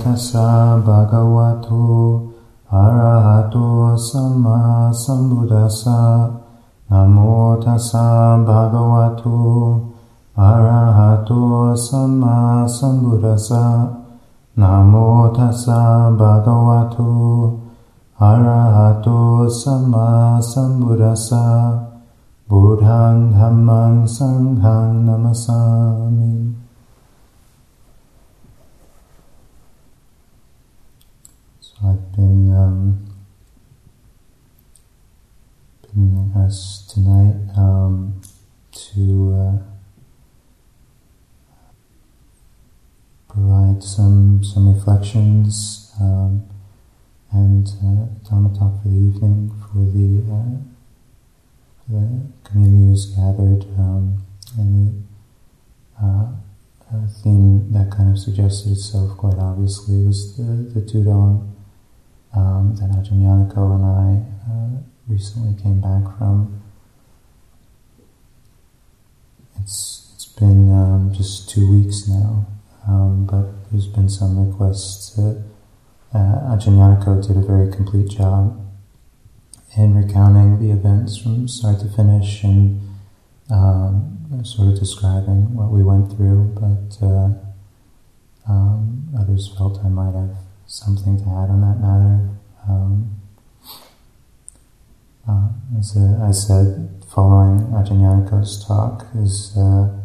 tassa bhagavato arahato samma sambuddhassa. Namo tassa bhagavato arahato samma sambuddhassa. Namo tassa bhagavato arahato samma sambuddhassa. Buddhaṃ Dhammaṃ Sanghaṃ Namasami. So I've been asked tonight to provide some reflections and Dhamma talk for the evening for the community who's gathered, and the theme that kind of suggested itself quite obviously was the Tudong that Ajahn Yanako and I recently came back from. It's been just 2 weeks now, but there's been some requests that Ajahn Yanako did a very complete job in recounting the events from start to finish and sort of describing what we went through, but others felt I might have something to add on that matter. As I said, following Ajahn Yanako's talk is,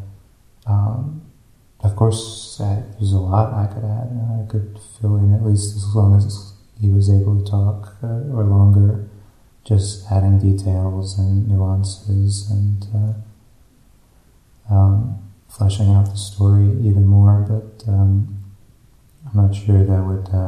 of course, there's a lot I could add. I could fill in at least as long as he was able to talk, or longer, just adding details and nuances and fleshing out the story even more, but I'm not sure that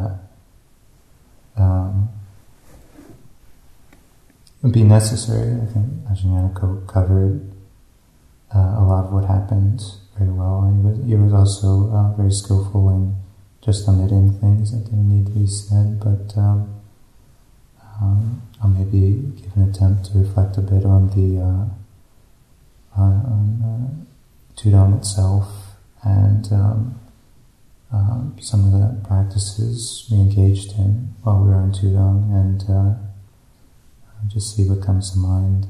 would be necessary. I think Ajahn Yanako covered a lot of what happened very well, and he was also very skillful in just omitting things that didn't need to be said, but I'll maybe give an attempt to reflect a bit on the Tudong itself and some of the practices we engaged in while we were on Tudong, and just see what comes to mind.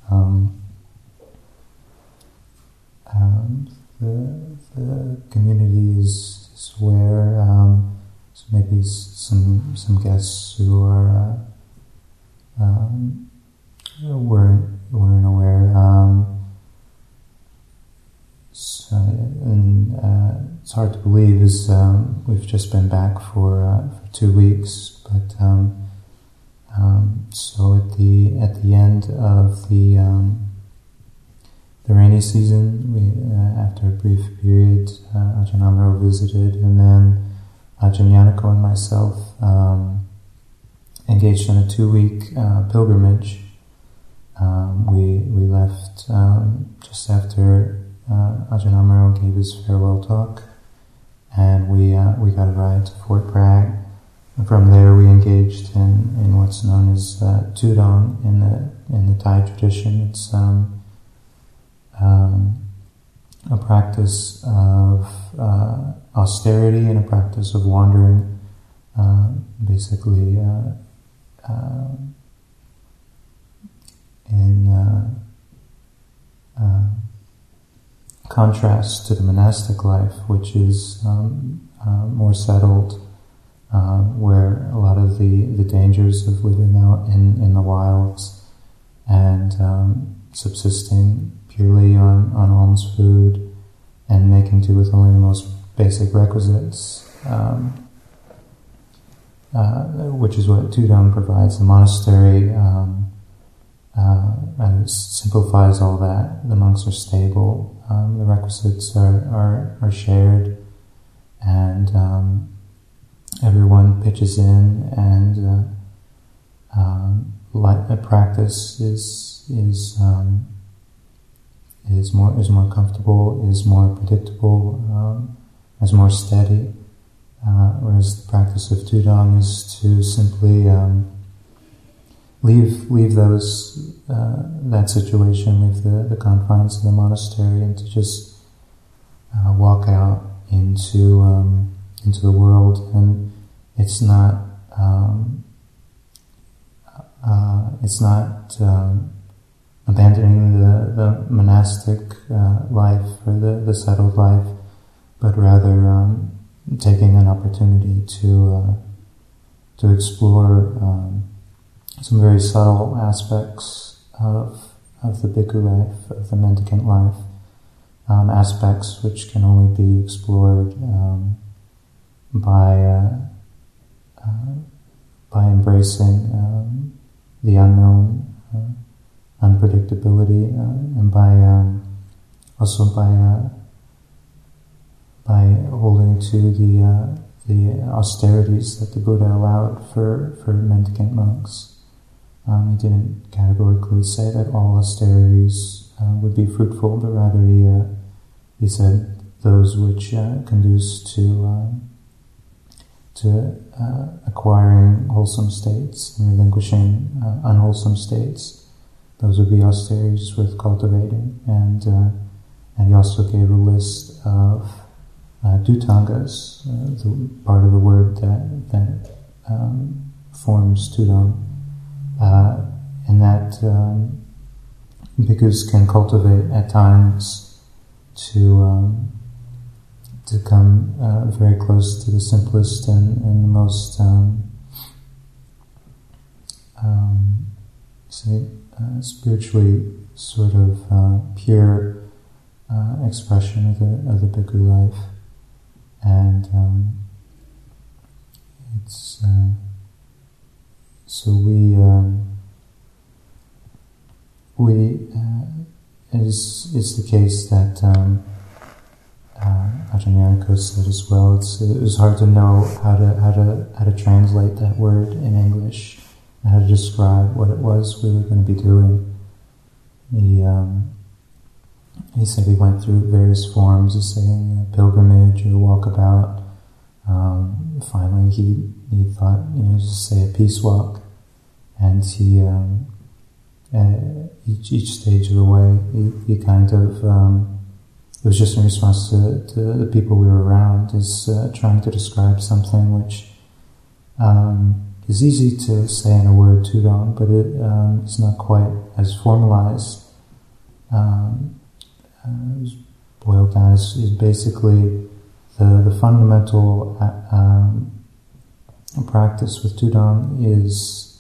The community is where so maybe some guests who are weren't aware. It's hard to believe is we've just been back for 2 weeks, but so at the end of the rainy season, we after a brief period, Ajahn Amaro visited, and then Ajahn Yanako and myself engaged in a 2-week pilgrimage. We left just after Ajahn Amaro gave his farewell talk, and we got a ride to Fort Bragg. And from there, we engaged in what's known as Tudong in the Thai tradition. It's a practice of austerity and a practice of wandering, basically in contrast to the monastic life, which is more settled, where a lot of the dangers of living out in the wilds and subsisting purely on alms food and making do with only the most basic requisites, which is what Tudong provides. The monastery simplifies all that. The monks are stable. The requisites are shared, and everyone pitches in, and practice is more comfortable, is more predictable, is more steady. Whereas the practice of Tudong is to simply leave those that situation, leave the confines of the monastery, and to just walk out into into the world, and it's not abandoning the monastic life or the settled life, but rather taking an opportunity to explore some very subtle aspects of the bhikkhu life, of the mendicant life, aspects which can only be explored by embracing the unknown, unpredictability, and also by holding to the austerities that the Buddha allowed for mendicant monks. He didn't categorically say that all austerities would be fruitful, but rather he said those which conduce to acquiring wholesome states and relinquishing unwholesome states. Those would be austerities worth cultivating. And he also gave a list of dhutangas, the part of the word that forms tudong, and that bhikkhus can cultivate at times to come very close to the simplest and the most spiritually sort of pure expression of the bhikkhu life, and it's so it's the case that Ajahn Yanako said as well. It was hard to know how to translate that word in English, and how to describe what it was we were going to be doing. He said he went through various forms of saying pilgrimage or walkabout. Finally, he thought, just say a peace walk, and he each stage of the way he kind of it was just in response to the people we were around, is trying to describe something which is easy to say in a word, tudong, but it's not quite as formalized. Boiled down is basically the fundamental practice with tudong is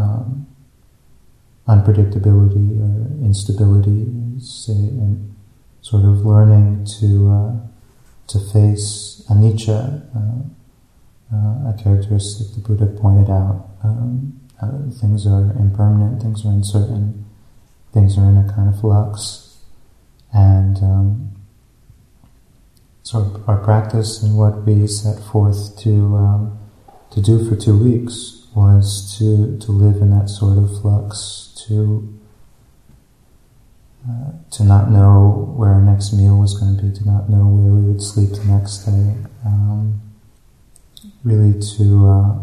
unpredictability or instability, and sort of learning to face anicca, a characteristic the Buddha pointed out. Things are impermanent, things are uncertain, things are in a kind of flux, and sort of our practice and what we set forth to do for 2 weeks was to live in that sort of flux, to not know where our next meal was going to be, to not know where we would sleep the next day, really to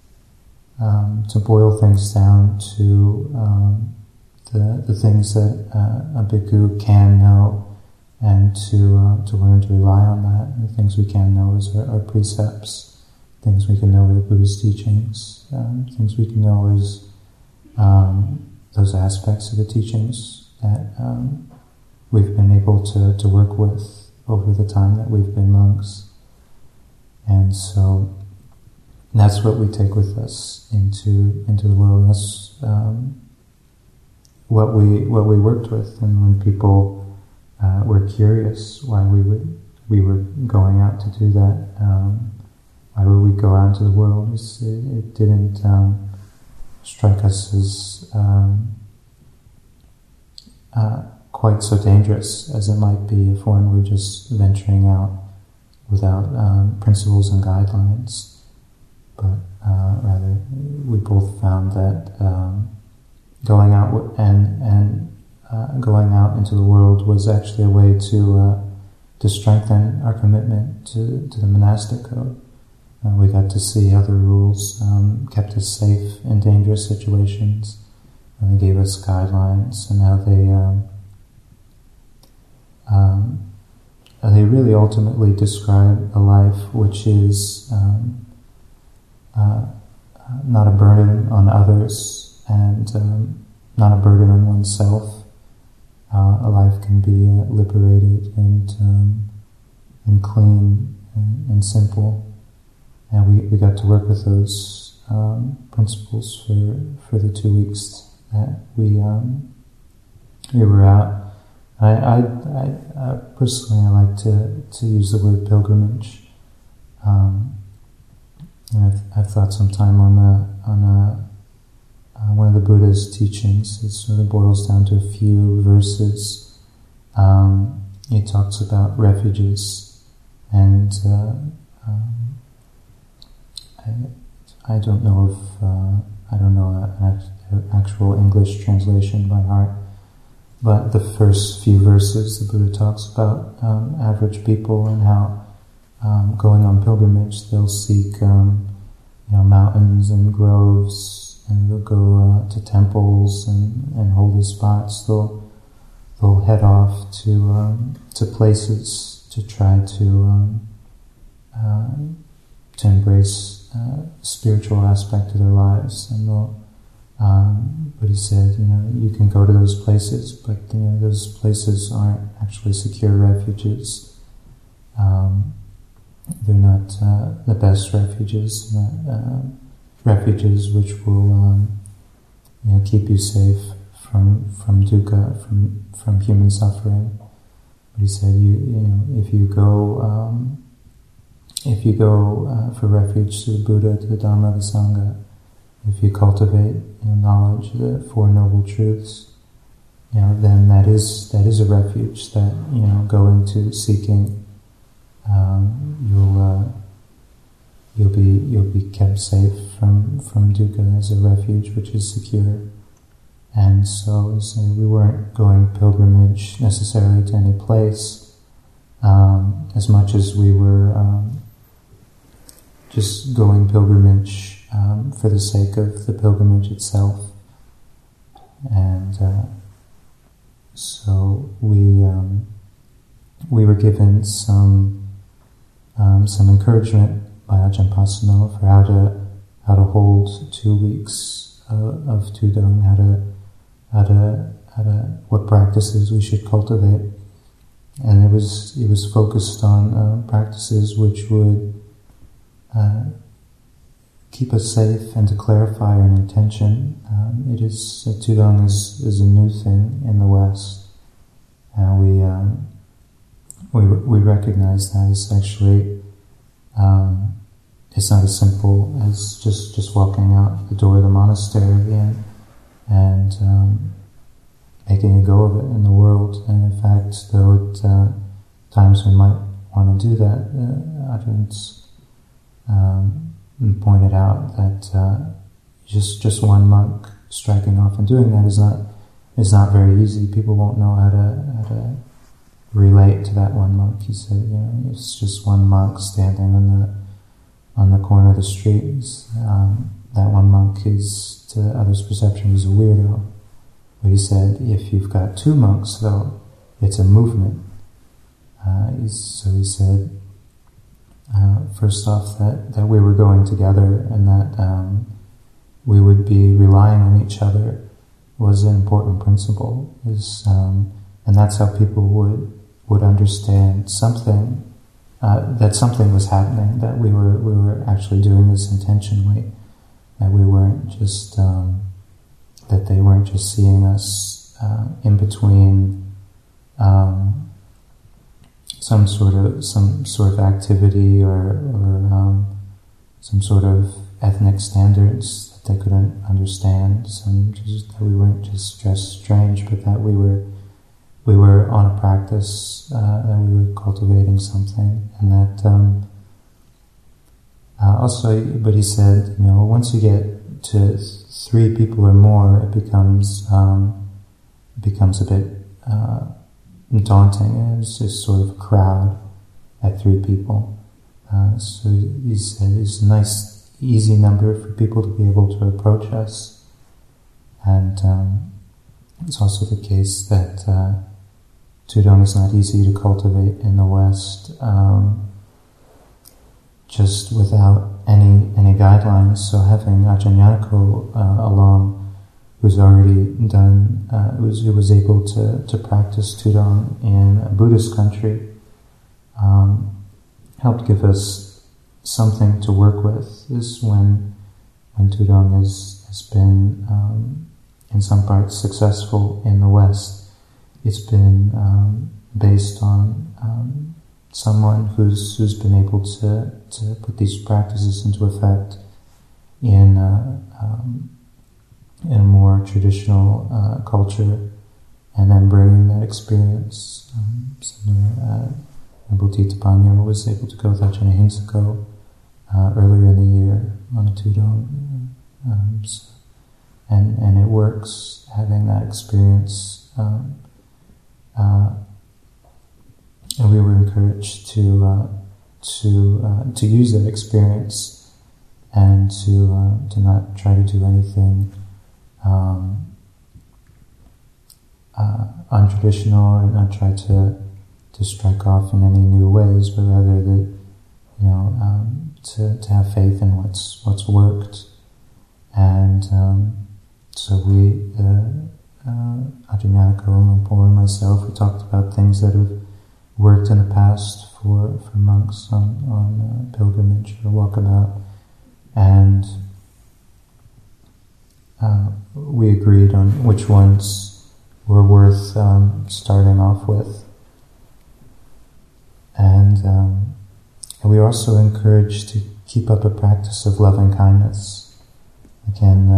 boil things down to the things that a bhikkhu can know, and to learn to rely on that. And the things we can know is our precepts, things we can know are the Buddha's teachings, things we can know is those aspects of the teachings that we've been able to work with over the time that we've been monks. And so that's what we take with us into the world. That's what we worked with. And when people were curious why we were going out to do that, why would we go out into the world, it didn't strike us as quite so dangerous as it might be if one were just venturing out without principles and guidelines. But rather, we both found that going out going out into the world was actually a way to strengthen our commitment to the monastic code. We got to see how the rules kept us safe in dangerous situations, and they gave us guidelines, and how they they really ultimately describe a life which is not a burden on others and not a burden on oneself. A life can be liberated and clean and simple. And we got to work with those principles for the 2 weeks that we were out. I personally, I like to use the word pilgrimage. I've thought some time on one of the Buddha's teachings. It sort of boils down to a few verses. He talks about refuges, and I don't know if I don't know an actual English translation by heart. But the first few verses, the Buddha talks about average people and how going on pilgrimage, they'll seek mountains and groves, and they'll go to temples and holy spots. They'll head off to places to try to embrace the spiritual aspect of their lives, and they'll. But he said, you can go to those places, but those places aren't actually secure refuges. They're not the best refuges. Refuges which will keep you safe from dukkha, from human suffering. But he said, if you go for refuge to the Buddha, to the Dhamma, the Sangha, if you cultivate knowledge, the Four Noble Truths, then that is a refuge that going to seeking, you'll be kept safe from dukkha as a refuge which is secure. And so we weren't going pilgrimage necessarily to any place, as much as we were just going pilgrimage for the sake of the pilgrimage itself. And so we were given some encouragement by Ajahn Pasanno for how to hold 2 weeks of Tudong, how to what practices we should cultivate, and it was focused on practices which would keep us safe and to clarify an intention. Tudong is a new thing in the West, and we recognize that it's actually it's not as simple as just walking out the door of the monastery and making a go of it in the world. And in fact, though at times we might want to do that, Ajahn pointed out that just one monk striking off and doing that is not very easy. People won't know how to relate to that one monk. He said, it's just one monk standing on the corner of the street. That one monk is, to others' perception, is a weirdo. But he said, if you've got 2 monks, though, it's a movement. So he said, first off, that we were going together and that we would be relying on each other was an important principle. And that's how people would understand something, that something was happening, that we were actually doing this intentionally, that we weren't just that they weren't just seeing us in between some sort of activity or some sort of ethnic standards that they couldn't understand. That we weren't just dressed strange, but that we were on a practice, that we were cultivating something, and that also. But he said, once you get to 3 people or more, it becomes a bit daunting. It's just sort of a crowd at 3 people. So he said it's a nice, easy number for people to be able to approach us. And it's also the case that Tudong is not easy to cultivate in the West, just without any guidelines. So having Ajahn Yanako along, who's already done, who was able to practice Tudong in a Buddhist country, helped give us something to work with. Is when Tudong has been in some parts successful in the West, it's been based on someone who's been able to put these practices into effect in a more traditional culture, and then bringing that experience. Bhuti Tapanya was able to go with Ajahn Ahinsako earlier in the year on a Tudong, and it works, having that experience. And we were encouraged to use that experience and to not try to do anything untraditional, or not try to strike off in any new ways, but rather that to have faith in what's worked. And so we, Ajahn Yanako, Lumpur, and myself, we talked about things that have worked in the past for monks on pilgrimage or walkabout, and we agreed on which ones were worth starting off with. And we were also encouraged to keep up a practice of loving kindness. Again,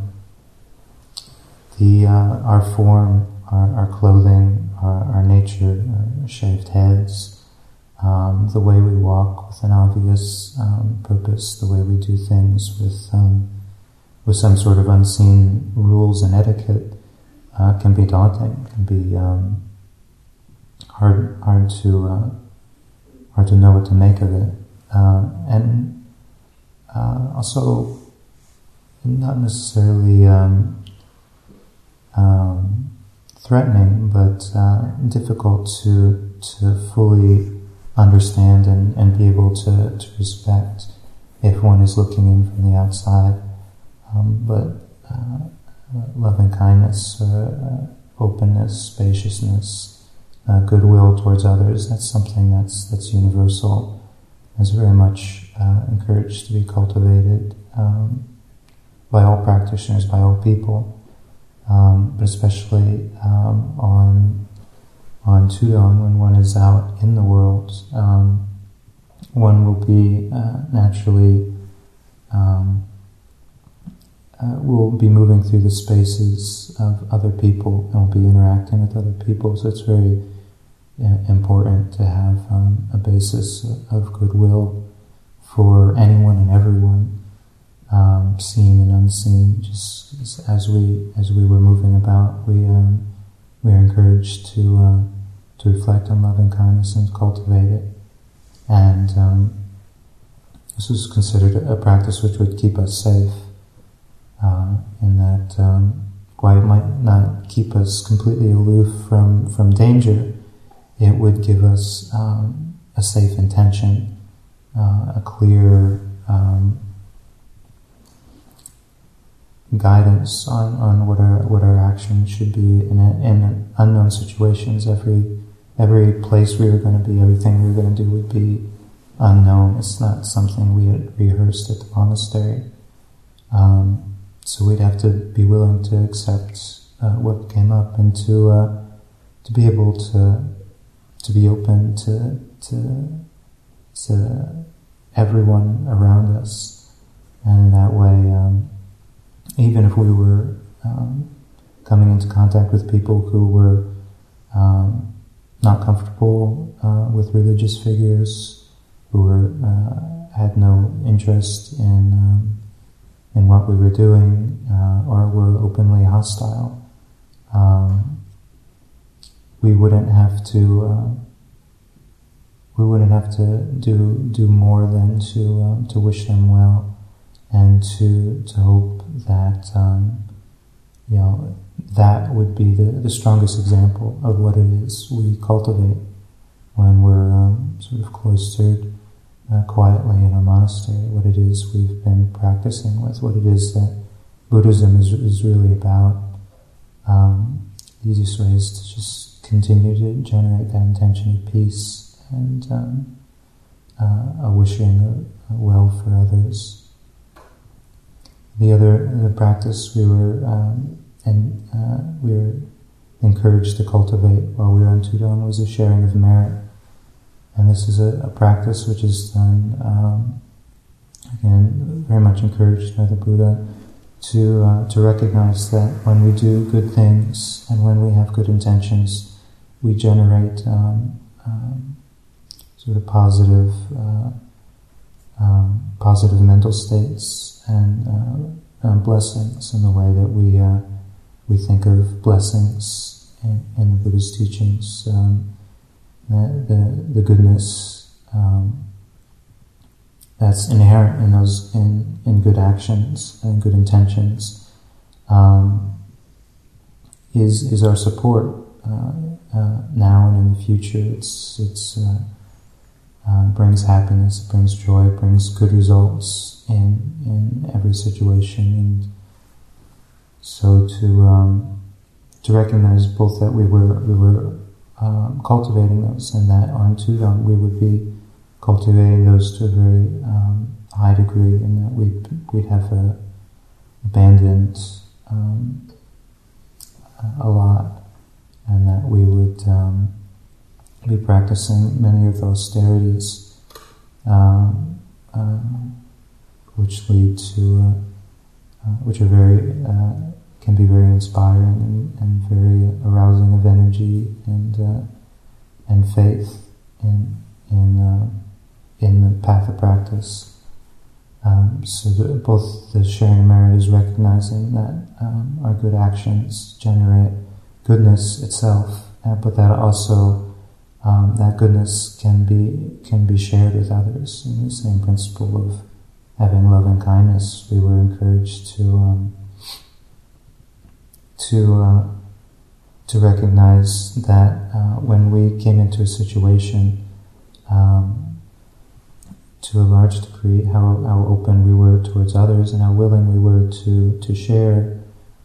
our form, our clothing, our nature, our shaved heads, the way we walk with an obvious purpose, the way we do things with some sort of unseen rules and etiquette, can be daunting, can be hard to know what to make of it, and also not necessarily threatening, but difficult to fully understand and be able to respect if one is looking in from the outside. But loving kindness, openness, spaciousness, goodwill towards others, that's something that's universal, is very much encouraged to be cultivated by all practitioners, by all people, but especially on Tudong, when one is out in the world, one will be naturally will be moving through the spaces of other people and will be interacting with other people. So it's very important to have a basis of goodwill for anyone and everyone, seen and unseen. Just as we were moving about, we are encouraged to reflect on loving kindness and cultivate it. And this was considered a practice which would keep us safe, in that while it might not keep us completely aloof from danger, it would give us a safe intention, a clear guidance on what our actions should be in unknown situations. Every place we were going to be, everything we were going to do would be unknown. It's not something we had rehearsed at the monastery. So we'd have to be willing to accept what came up, and to be able to be open to everyone around us. And in that way, even if we were coming into contact with people who were not comfortable with religious figures, who had no interest in what we were doing, or were openly hostile, we wouldn't have to do more than to wish them well, and to hope that that would be the strongest example of what it is we cultivate when we're sort of cloistered quietly in a monastery, what it is we've been practicing with, what it is that Buddhism is really about. The easiest way is to just continue to generate that intention of peace and a wishing well for others. The other practice we were encouraged to cultivate while we were on Tudong was a sharing of merit. And this is a practice which is done, again, very much encouraged by the Buddha, to recognize that when we do good things and when we have good intentions, we generate sort of positive mental states and blessings in the way that we think of blessings in the Buddha's teachings. The goodness that's inherent in those in good actions and good intentions is our support now and in the future. It's brings happiness, it brings joy, it brings good results in every situation, and so to recognize both that we were cultivating those, and that on Tudong we would be cultivating those to a very high degree, and that we'd have abandoned a lot, and that we would be practicing many of the austerities which lead to which are very can be very inspiring and very arousing of energy and faith in the path of practice. So both the sharing of merit is recognizing that our good actions generate goodness itself, but that also that goodness can be shared with others. In the same principle of having love and kindness, we were encouraged to recognize that when we came into a situation, to a large degree, how open we were towards others and how willing we were to share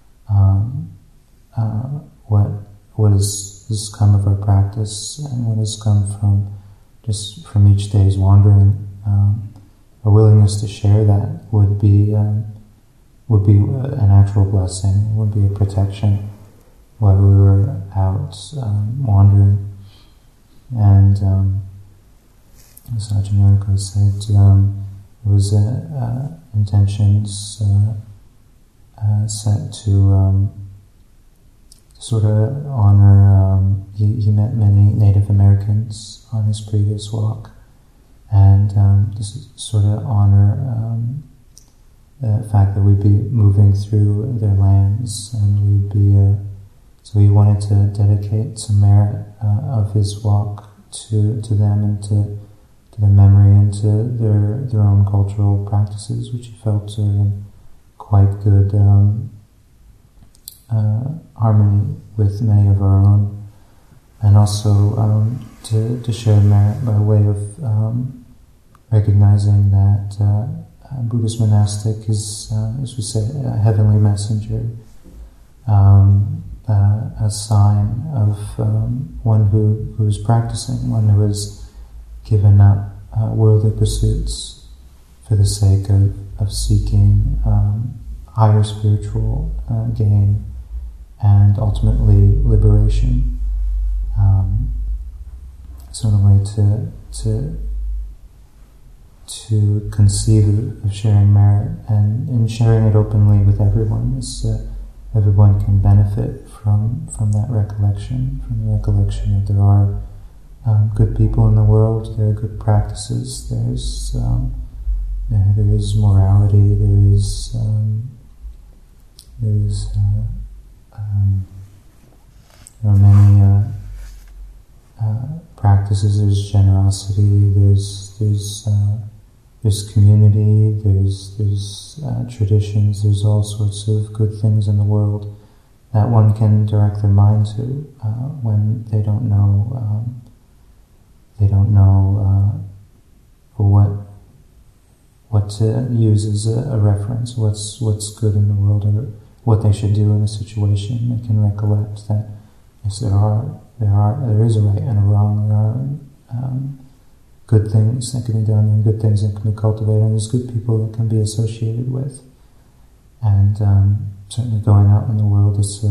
what has come of our practice and what has come from each day's wandering. Our willingness to share that would be an actual blessing, would be a protection while we were out wandering. And as Ajahn Yonko said, it was intentions set to sort of honor. He met many Native Americans on his previous walk, and this sort of honor the fact that we'd be moving through their lands, and we'd be. So he wanted to dedicate some merit of his walk to them and to their memory and to their own cultural practices, which he felt are in quite good harmony with many of our own, and also to share merit by way of recognizing that Buddhist monastic is, as we say, a heavenly messenger, a sign of one who is practicing, one who has given up worldly pursuits for the sake of seeking higher spiritual gain and ultimately liberation. So in a way to conceive of sharing merit and sharing it openly with everyone is everyone can benefit from that recollection, from the recollection that there are good people in the world, there are good practices, there is morality, there are many practices. There's generosity, there's community, there's traditions, there's all sorts of good things in the world, that one can direct their mind to when they don't know what to use as a reference, what's good in the world, or what they should do in a situation. They can recollect that yes, there is a right and a wrong. There are good things that can be done and good things that can be cultivated, and there's good people that can be associated with. And certainly going out in the world is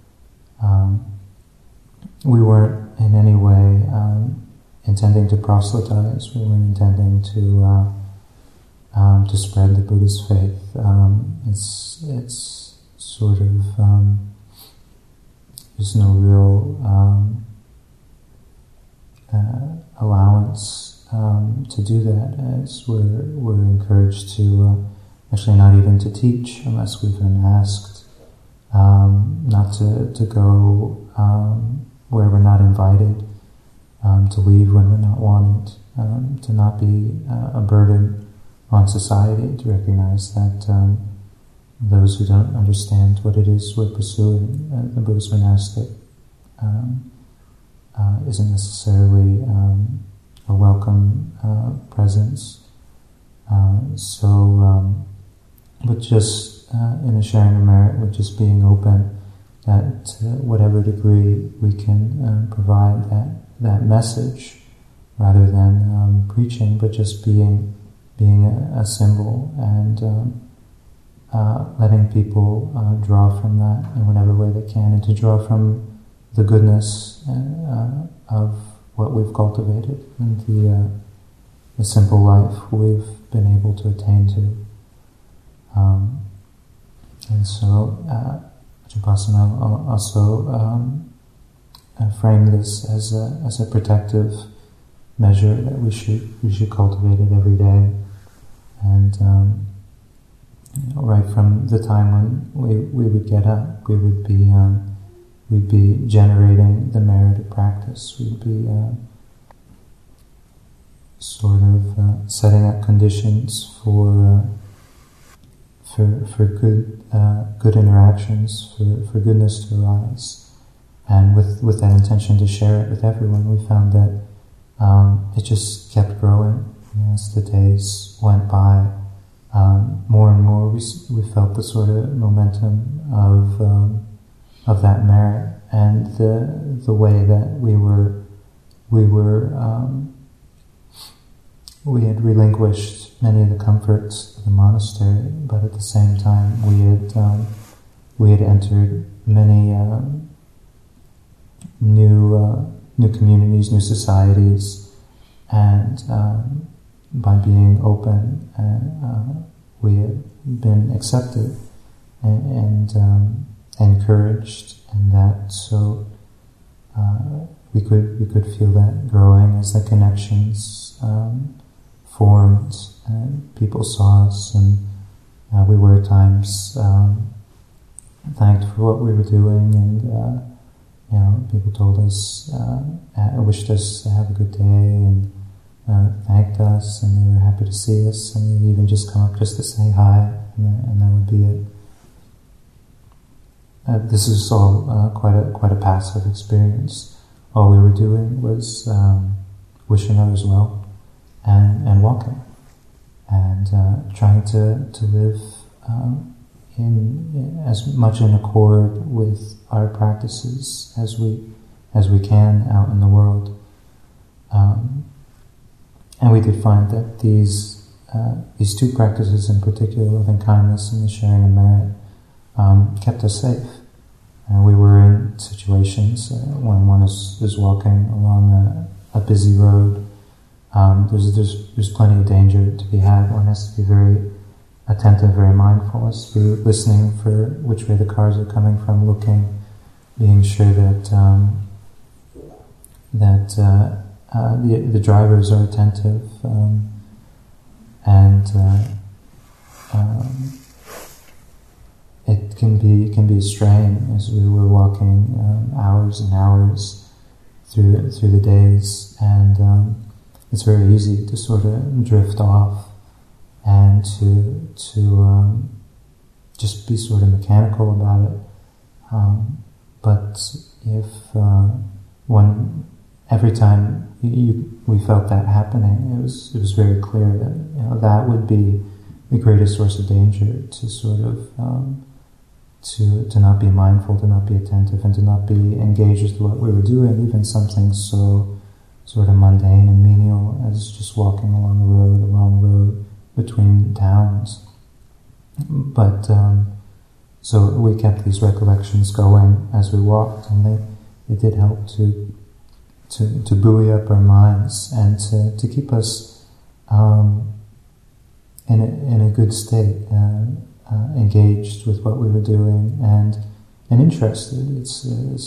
we weren't in any way intending to proselytize. We weren't intending to spread the Buddhist faith. It's sort of there's no real allowance to do that, as we're encouraged to actually not even to teach unless we've been asked, not to go where we're not invited, to leave when we're not wanted, to not be a burden on society, to recognize that those who don't understand what it is we're pursuing, the Buddhist monastic, isn't necessarily a welcome presence. But just in a sharing of merit, with just being open, that to whatever degree we can provide that message, rather than preaching, but just being a symbol, and letting people draw from that in whatever way they can, and to draw from the goodness of what we've cultivated, and the simple life we've been able to attain to. And so Vipassana also framed this as a protective measure that we should cultivate it every day. And right from the time when we would get up, we'd be generating the merit of practice. We'd be sort of setting up conditions for good interactions, for goodness to arise, and with that intention to share it with everyone. We found that it just kept growing as the days went by. More and more, we felt the sort of momentum of that merit, and the way that we had relinquished many of the comforts of the monastery, but at the same time we had entered many new communities, new societies, and by being open, we had been accepted and encouraged, and that so we could feel that growing as the connections formed, and people saw us, and we were at times thanked for what we were doing, and people told us, wished us to have a good day, and thanked us, and they were happy to see us, and they'd even just come up just to say hi, and that would be it. This is all quite a passive experience. All we were doing was wishing others well, and walking, and trying to live in as much in accord with our practices as we can out in the world. And we did find that these two practices in particular, loving kindness and the sharing of merit, kept us safe. We were in situations when one is walking along a busy road. There's plenty of danger to be had. One has to be very attentive, very mindful, has to be listening for which way the cars are coming from, looking, being sure that the drivers are attentive, and it can be a strain as we were walking hours and hours through the days, and it's very easy to sort of drift off and to just be sort of mechanical about it. But if every time we felt that happening, it was very clear that that would be the greatest source of danger, to sort of to not be mindful, to not be attentive, and to not be engaged with what we were doing, even something so sort of mundane and menial as just walking along the long road between towns. But so we kept these recollections going as we walked, and they did help to buoy up our minds and to keep us in a good state, engaged with what we were doing and interested. It's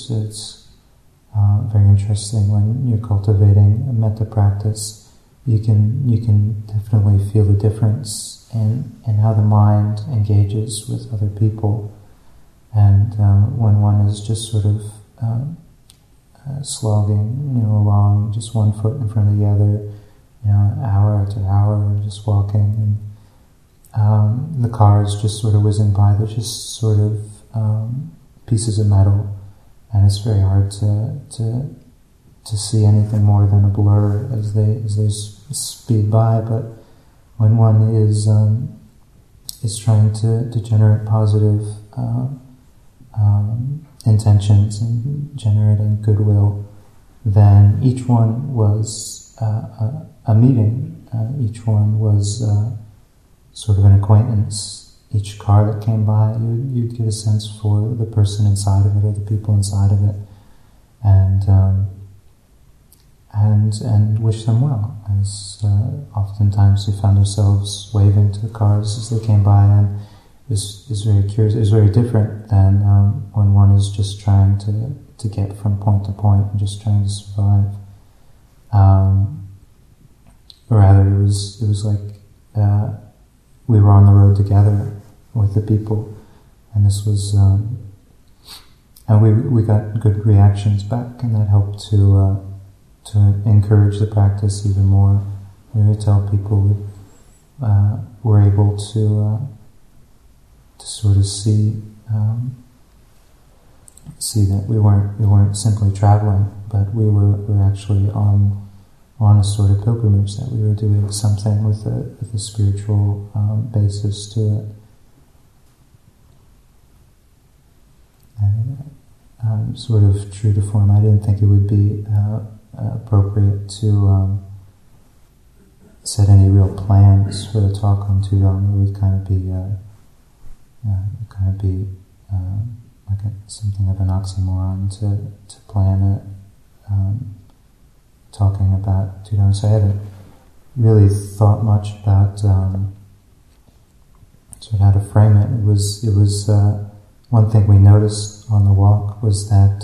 very interesting when you're cultivating a metta practice. You can definitely feel the difference in how the mind engages with other people, and when one is just sort of slogging, along, just one foot in front of the other, hour after hour, just walking, and the cars just sort of whizzing by. They're just sort of pieces of metal, and it's very hard to see anything more than a blur as they speed by. But when one is trying to generate positive intentions and generating goodwill, then each one was a meeting. Each one was sort of an acquaintance. Each car that came by, you'd get a sense for the person inside of it, or the people inside of it, and wish them well. As oftentimes we found ourselves waving to the cars as they came by, and is very curious. It's very different than when one is just trying to get from point to point and just trying to survive. Rather, it was like we were on the road together with the people, and this was, and we got good reactions back, and that helped to encourage the practice even more. We would tell people were able to sort of see that we weren't simply traveling, but we were actually on a sort of pilgrimage, that we were doing something with a spiritual basis to it. Sort of true to form, I didn't think it would be appropriate to set any real plans for the talk on Tudong. It would kind of be like something of an oxymoron to plan it, talking about Tudong. So I hadn't really thought much about sort of how to frame it. It was one thing we noticed on the walk was that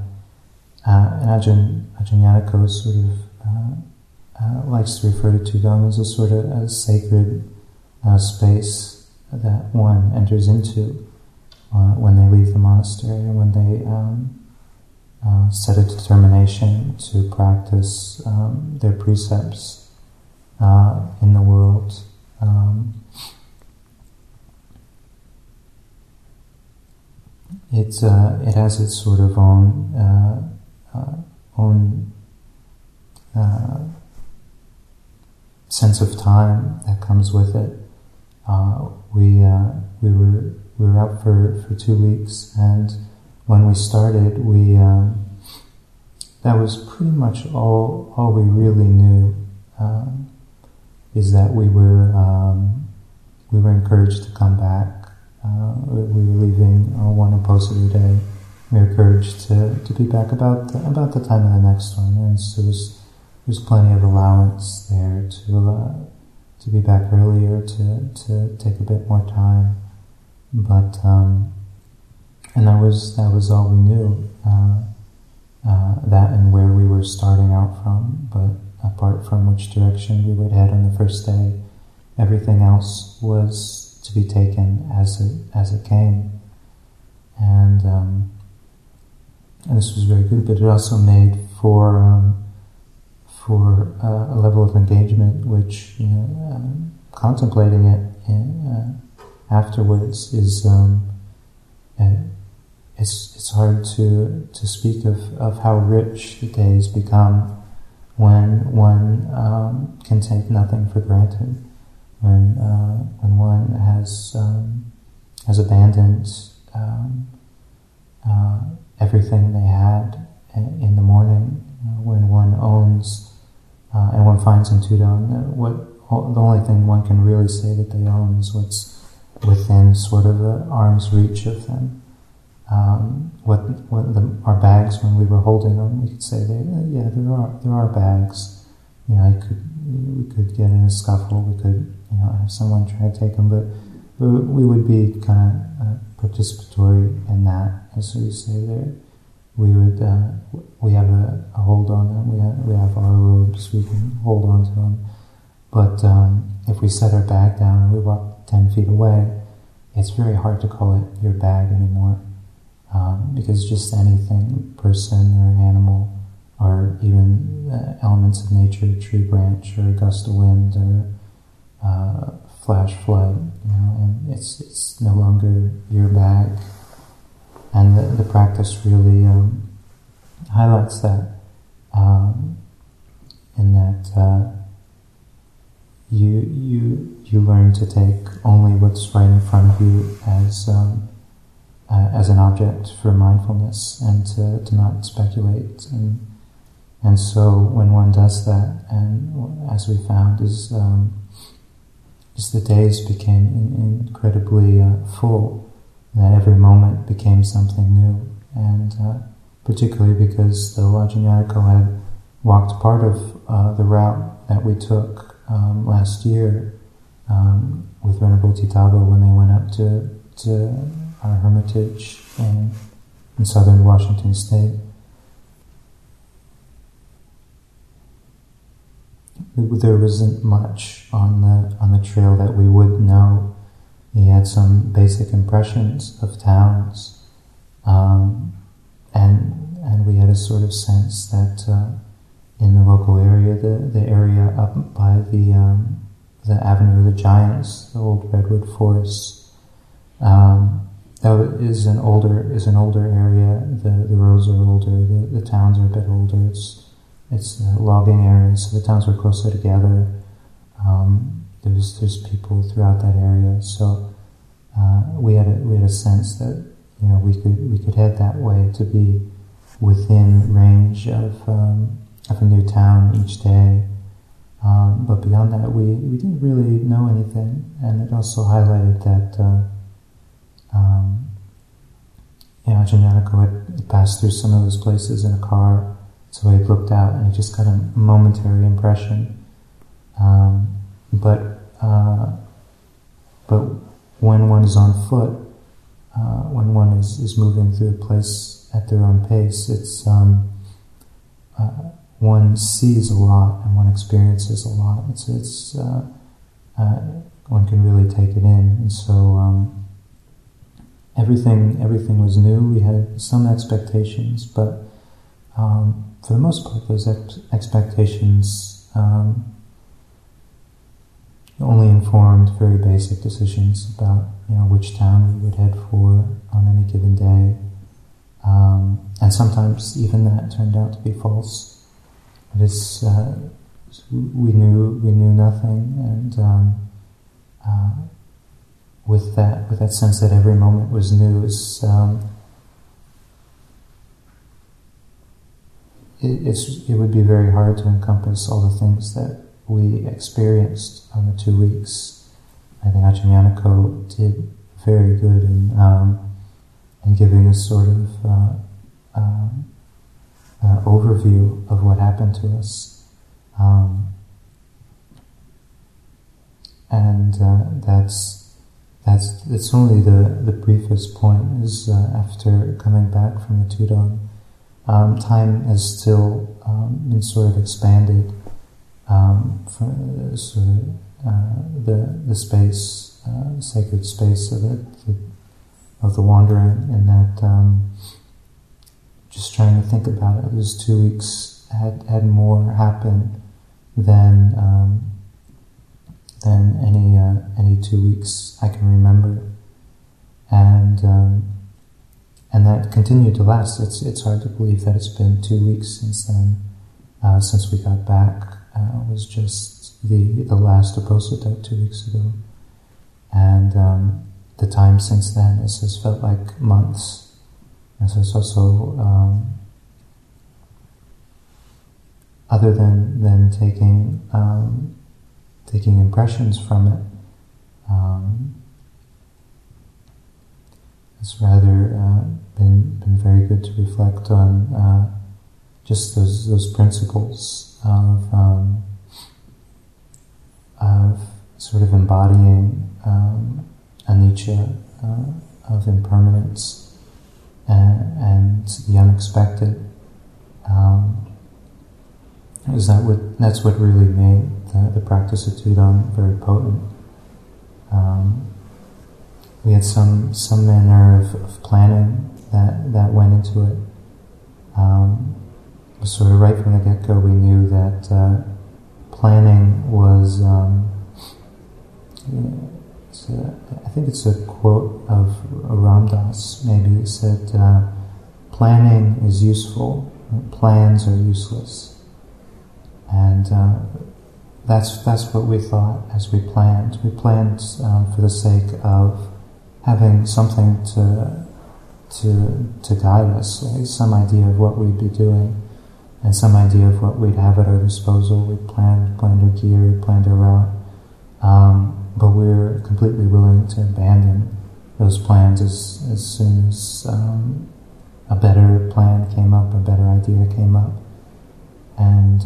Ajahn Yanako sort of likes to refer to Tudong as a sort of a sacred space that one enters into when they leave the monastery, and when they set a determination to practice their precepts in the world. It has its sort of own sense of time that comes with it. We were out for 2 weeks, and when we started, that was pretty much all we really knew. Is that we were encouraged to come back. We were leaving one Uposatha day. We were encouraged to be back about the time of the next one, and so there's plenty of allowance there to be back earlier, to take a bit more time. But and that was all we knew. That and where we were starting out from, but apart from which direction we would head on the first day, everything else was to be taken as it came, and this was very good. But it also made for a level of engagement which, contemplating it afterwards is it's hard to speak of how rich the days become when one can take nothing for granted, when one has abandoned everything they had in the morning, when one owns and one finds in Tudong that the only thing one can really say that they own is what's within sort of an arm's reach of them. Our bags, when we were holding them, we could say, there are bags. We could get in a scuffle. We could, have someone try to take them, but we would be kind of participatory in that, as we say there. We have a hold on them. We have our robes. We can hold on to them. But if we set our bag down and we walk 10 feet away, it's very hard to call it your bag anymore. Because just anything, person or animal, or even elements of nature, a tree branch or a gust of wind or flash flood, and it's no longer your bag. And the practice really highlights that, in that you learn to take only what's right in front of you as an object for mindfulness, and to not speculate. And so when one does that, and as we found, is the days became incredibly full, that every moment became something new. And particularly because the Ajahn Yanako had walked part of the route that we took last year with Venerable Titabo when they went up to our hermitage in southern Washington State. There wasn't much on the trail that we would know. He had some basic impressions of towns, and we had a sort of sense that in the local area, the area up by the Avenue of the Giants, the old redwood forests, that is an older area. The roads are older. The towns are a bit older. It's a logging area, so the towns were closer together. There's people throughout that area, so we had a sense that we could head that way to be within range of a new town each day. But beyond that, we didn't really know anything, and it also highlighted that Ajahn Yanako had passed through some of those places in a car, so he looked out and he just got a momentary impression. But when one is on foot, when one is moving through a place at their own pace, it's one sees a lot and one experiences a lot. It's one can really take it in, and so everything was new. We had some expectations, but for the most part, those expectations only informed very basic decisions about which town we would head for on any given day, and sometimes even that turned out to be false. But it's we knew nothing, and with that sense that every moment was new, it would be very hard to encompass all the things that we experienced on the 2 weeks. I think Ajahn Yanako did very good in giving a sort of overview of what happened to us, and that's only the briefest point. Is after coming back from the Tudong, time has still been sort of expanded for sort of the space, sacred space of the wandering, and that just trying to think about it, those 2 weeks had more happen than any 2 weeks I can remember, and and that continued to last. It's hard to believe that it's been 2 weeks since then, since we got back. It was just the last Uposatha 2 weeks ago, and the time since then has felt like months. And so it's also other than taking impressions from it. It's rather been very good to reflect on just those principles of sort of embodying anicca, of impermanence, and the unexpected. That's what really made the practice of Tudong very potent. We had some manner of planning that went into it. Sort of right from the get-go, we knew that planning was. I think it's a quote of Ram Dass. Maybe it said, "Planning is useful, plans are useless," and that's what we thought as we planned. We planned for the sake of having something to guide us, right? Some idea of what we'd be doing, and some idea of what we'd have at our disposal. We planned our gear, planned our route, but we were completely willing to abandon those plans as soon as a better plan came up, a better idea came up, and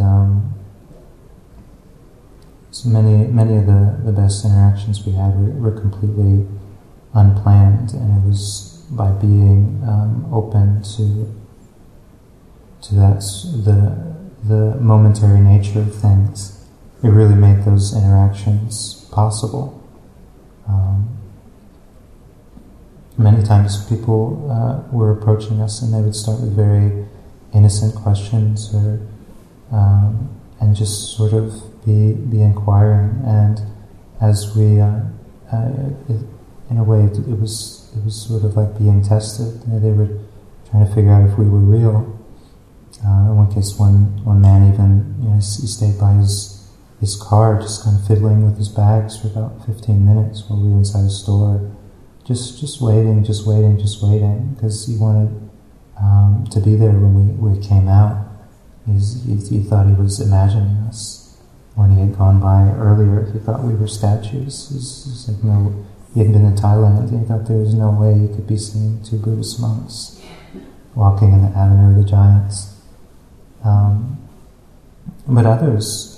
so many of the best interactions we had were completely unplanned, and it was by being open to that the momentary nature of things. It really made those interactions possible. Many times people were approaching us, and they would start with very innocent questions, or and just sort of be inquiring. And as we, in a way, it was sort of like being tested. They were trying to figure out if we were real. In one case, one man even, he stayed by his car, just kind of fiddling with his bags for about 15 minutes while we were inside a store, just waiting, because he wanted to be there when we came out. He thought he was imagining us. When he had gone by earlier, he thought we were statues. He's like, no, he hadn't been in Thailand, and he thought there was no way he could be seeing two Buddhist monks walking in the Avenue of the Giants. But others,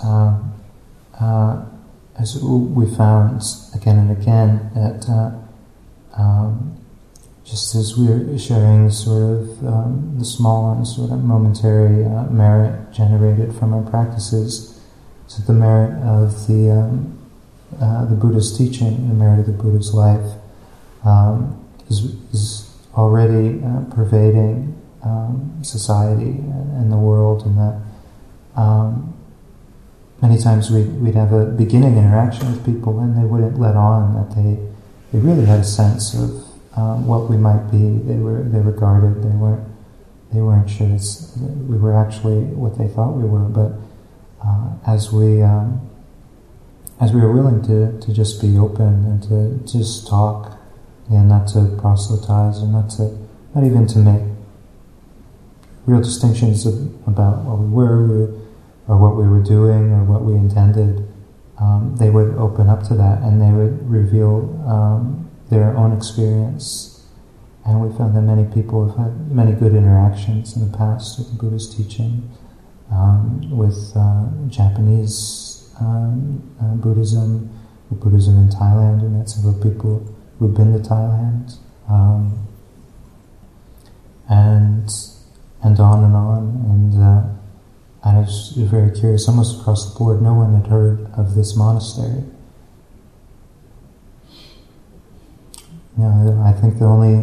as we found again and again, that just as we're sharing sort of the small and sort of momentary merit generated from our practices, so the merit of the Buddha's teaching, the merit of the Buddha's life, is already pervading society and the world, and that many times we'd have a beginning interaction with people, and they wouldn't let on that they really had a sense of what we might be. They regarded. They weren't sure we were actually what they thought we were. But as we were willing to just be open and to just talk, and not to proselytize, or not even to make real distinctions about what we were, or what we were doing, or what we intended, they would open up to that, and they would reveal their own experience. And we found that many people have had many good interactions in the past with the Buddha's teaching, with Japanese Buddhism, with Buddhism in Thailand. We met several people who've been to Thailand, and on and on. And I was very curious, almost across the board, no one had heard of this monastery. I think the only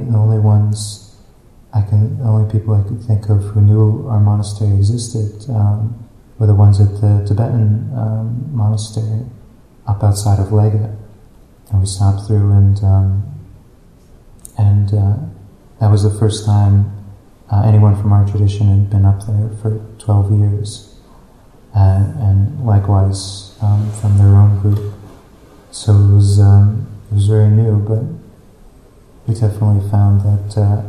people I could think of who knew our monastery existed were the ones at the Tibetan monastery up outside of Legat. And we stopped through, and that was the first time anyone from our tradition had been up there for 12 years, and likewise from their own group. So it was very new, but we definitely found that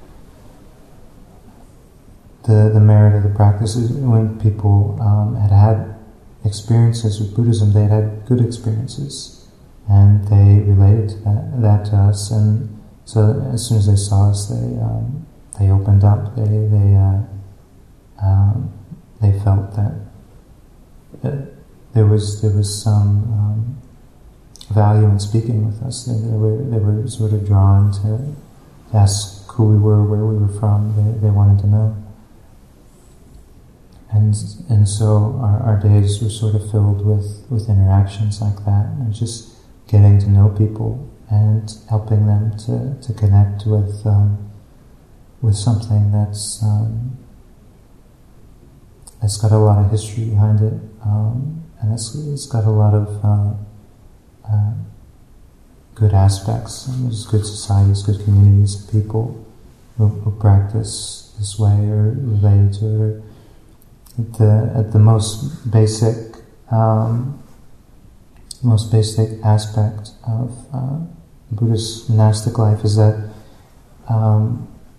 the merit of the practice is when people had experiences with Buddhism, they had good experiences, and they related to that to us. And so as soon as they saw us, they opened up. They felt that there was some value in speaking with us. They were sort of drawn to ask who we were, where we were from. They wanted to know. And so our days were sort of filled with interactions like that, and just getting to know people and helping them to connect with something that's got a lot of history behind it, and it's got a lot of good aspects. And there's good societies, good communities of people who practice this way or related to it. Or at the most basic aspect of Buddhist monastic life is that a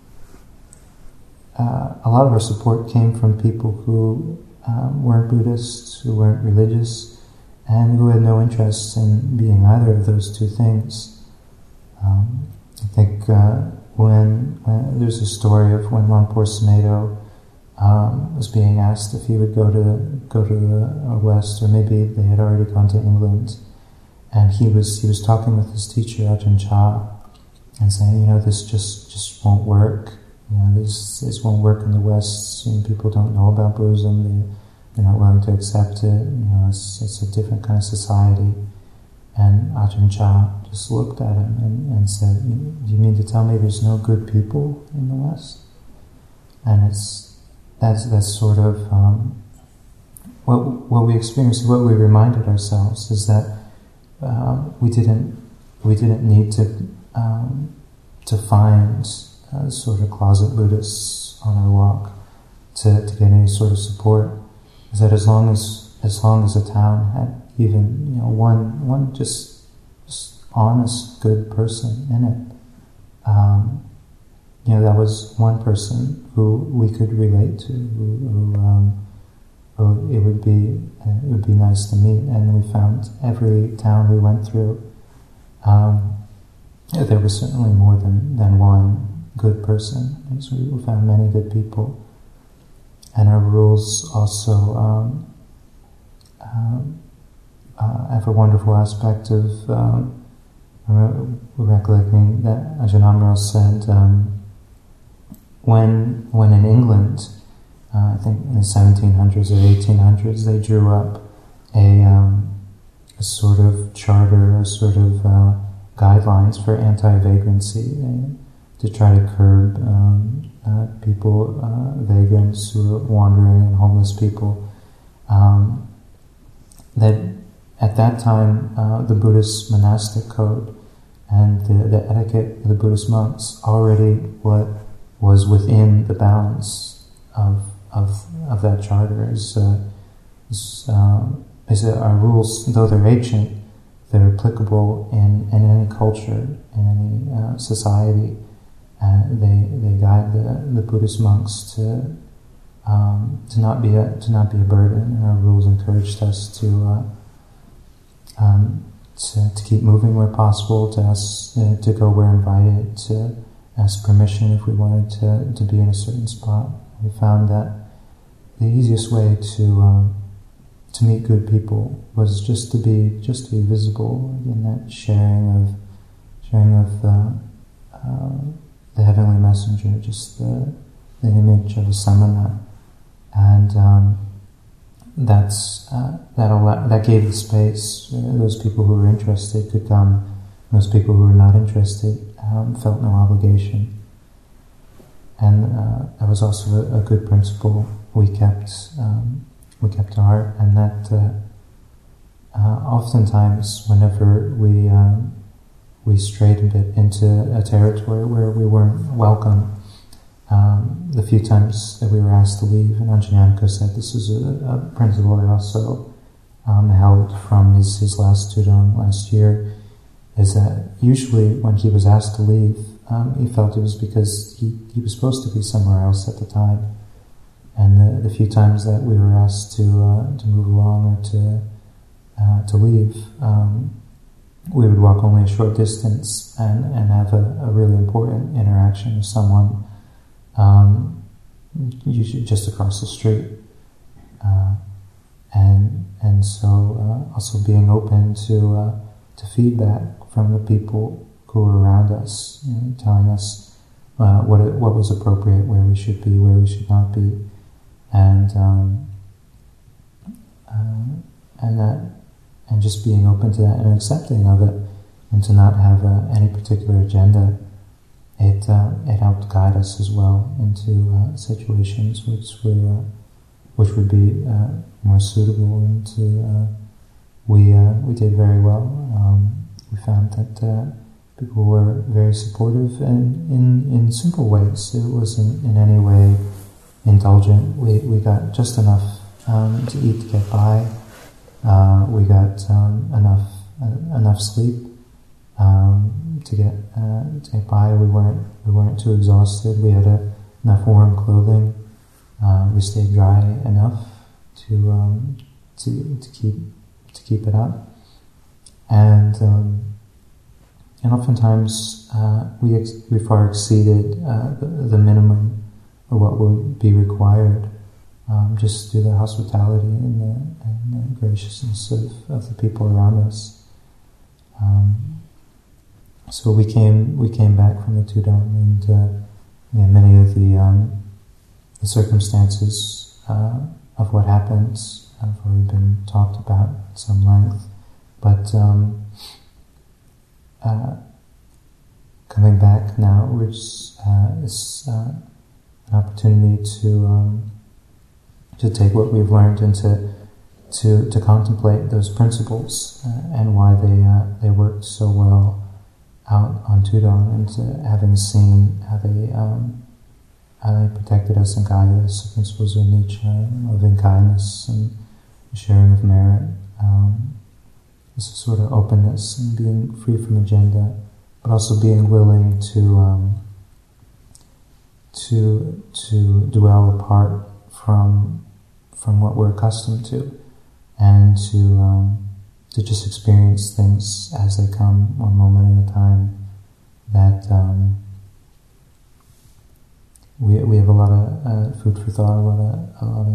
lot of our support came from people who weren't Buddhists, who weren't religious, and who had no interest in being either of those two things. I think when there's a story of when Luang Por Sumedho was being asked if he would go to the West, or maybe they had already gone to England, and he was talking with his teacher Ajahn Chah and saying, this just won't work. This won't work in the West. People don't know about Buddhism. They're not willing to accept it. It's a different kind of society. And Ajahn Chah just looked at him and said, "Do you mean to tell me there's no good people in the West?" And that's sort of what we experienced. What we reminded ourselves is that we didn't need to find sort of closet Buddhists on our walk to get any sort of support. Is that as long as a town had even one just honest good person in it, that was one person who we could relate to, who it would be nice to meet. And we found every town we went through, there was certainly more than one good person. So we found many good people. And our rules also have a wonderful aspect of recollecting that Ajahn Amaro said, when in England, I think in the 1700s or 1800s, they drew up a sort of charter, a sort of guidelines for anti-vagrancy, to try to curb people, vagrants who are wandering, and homeless people. That at that time, the Buddhist monastic code and the etiquette of the Buddhist monks already was within the bounds of that charter. Our rules, though they're ancient, they're applicable in any culture, in any society. They guide the Buddhist monks to not be a burden. And our rules encouraged us to keep moving where possible, to go where invited, to ask permission if we wanted to be in a certain spot. We found that the easiest way to meet good people was just to be visible in that sharing of the heavenly messenger, just the image of a samana, and that gave the space. Those people who were interested could come. Those people who were not interested felt no obligation. And that was also a good principle we kept to heart, and that oftentimes whenever we strayed a bit into a territory where we weren't welcome. The few times that we were asked to leave, and Ajahn Yanako said this is a principle that also held from his last Tudong last year, is that usually when he was asked to leave, he felt it was because he was supposed to be somewhere else at the time. And the few times that we were asked to move along or to leave, we would walk only a short distance and have a really important interaction with someone, usually just across the street. And so also being open to feedback from the people who were around us, telling us what was appropriate, where we should be, where we should not be, and just being open to that and accepting of it, and to not have any particular agenda. It helped guide us as well into situations which would be more suitable, and we did very well. We found that people were very supportive, and in simple ways. It wasn't in any way indulgent. We got just enough to eat to get by. We got enough sleep to get by. We weren't too exhausted. We had enough warm clothing. We stayed dry enough to keep it up, and oftentimes we far exceeded the minimum of what would be required, just through the hospitality and the graciousness of the people around us. So we came back from the Tudong, and many of the circumstances of what happened have already been talked about at some length. But coming back now, which is an opportunity to take what we've learned and to contemplate those principles and why they worked so well out on Tudong, and having seen how they protected us and guided us, the principles of Anicca, loving kindness and sharing of merit. This sort of openness and being free from agenda, but also being willing to dwell apart from what we're accustomed to, and to just experience things as they come, one moment at a time. That we have a lot of food for thought, a lot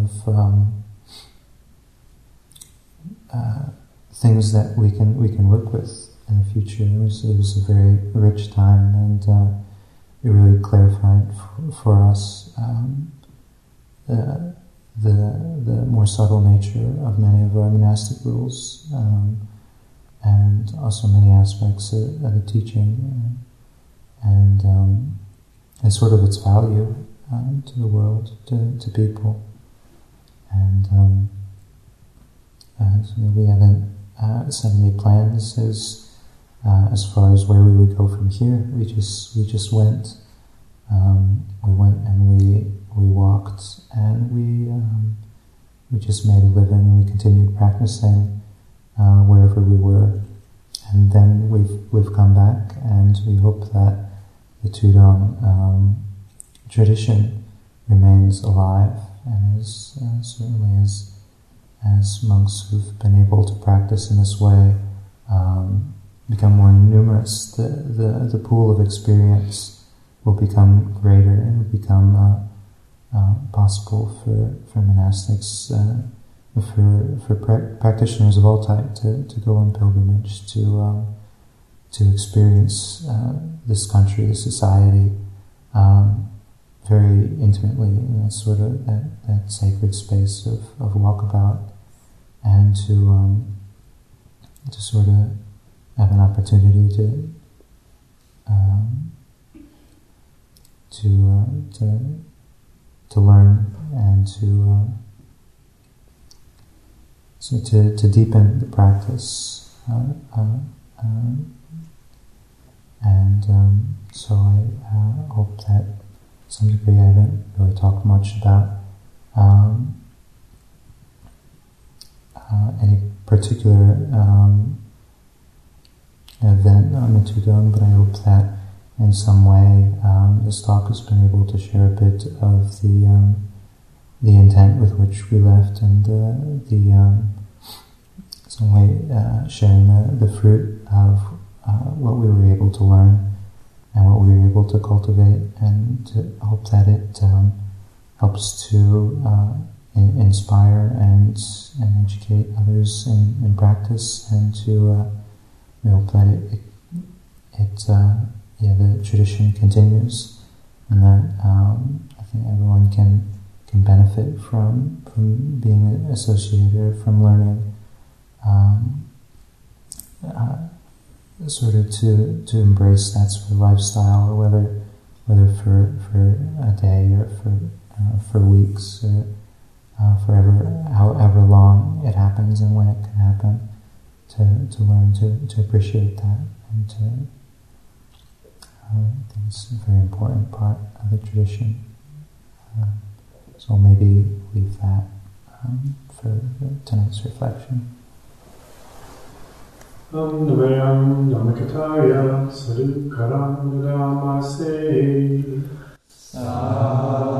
of things that we can work with in the future. It was a very rich time, and it really clarified for us the more subtle nature of many of our monastic rules, and also many aspects of the teaching, and sort of its value to the world, to people. And so we haven't set any plans as far as where we would go from here. We just went. We went and we walked, and we just made a living, and we continued practicing wherever we were. And then we've come back, and we hope that the Tudong tradition remains alive, and as certainly as monks who've been able to practice in this way become more numerous, the pool of experience will become greater, and will become possible for monastics, for practitioners of all type to go on pilgrimage to experience this country, this society, very intimately, in that sort of that sacred space of walkabout, and to sort of have an opportunity to learn, and to deepen the practice And so I hope that to some degree I haven't really talked much about any particular event on the Tudong, but I hope that in some way this talk has been able to share a bit of the intent with which we left, and some way sharing the fruit of what we were able to learn and what we were able to cultivate, and to hope that it helps to inspire and educate others in practice, and to we hope that the tradition continues, and that I think everyone can benefit from being associated, from learning sort of to embrace that sort of lifestyle, or whether for a day or for weeks, or however long it happens and when it can happen, to learn to appreciate that, and to I think it's a very important part of the tradition. So maybe leave that for tonight's reflection. Namvayam Namakataya Sarukaram Nadamase